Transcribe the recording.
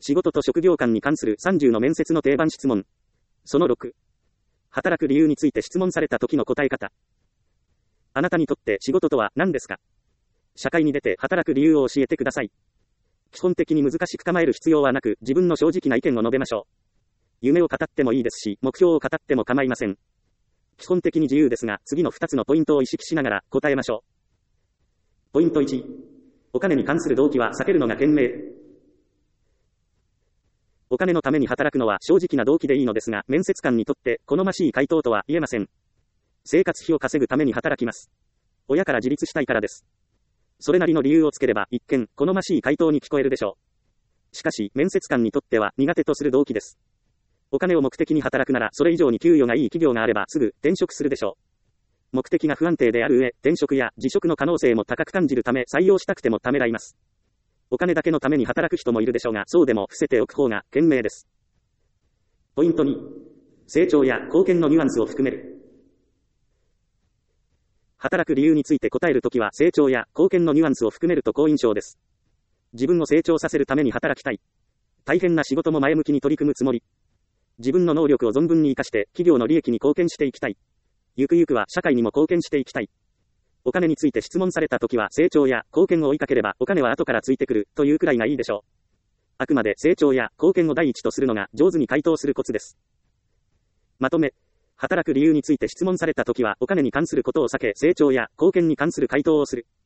仕事と職業観に関する30の面接の定番質問。その6。働く理由について質問された時の答え方。あなたにとって仕事とは何ですか？社会に出て働く理由を教えてください。基本的に難しく構える必要はなく、自分の正直な意見を述べましょう。夢を語ってもいいですし、目標を語っても構いません。基本的に自由ですが、次の2つのポイントを意識しながら答えましょう。ポイント1。お金に関する動機は避けるのが賢明。お金のために働くのは正直な動機でいいのですが、面接官にとって好ましい回答とは言えません。生活費を稼ぐために働きます。親から自立したいからです。それなりの理由をつければ一見好ましい回答に聞こえるでしょう。しかし、面接官にとっては苦手とする動機です。お金を目的に働くなら、それ以上に給与がいい企業があればすぐ転職するでしょう。目的が不安定である上、転職や辞職の可能性も高く感じるため採用したくてもためらいます。お金だけのために働く人もいるでしょうが、そうでも伏せておく方が賢明です。ポイント2。成長や貢献のニュアンスを含める。働く理由について答えるときは、成長や貢献のニュアンスを含めると好印象です。自分を成長させるために働きたい。大変な仕事も前向きに取り組むつもり。自分の能力を存分に活かして、企業の利益に貢献していきたい。ゆくゆくは社会にも貢献していきたい。お金について質問されたときは、成長や貢献を追いかければ、お金は後からついてくる、というくらいがいいでしょう。あくまで成長や貢献を第一とするのが、上手に回答するコツです。まとめ。働く理由について質問されたときは、お金に関することを避け、成長や貢献に関する回答をする。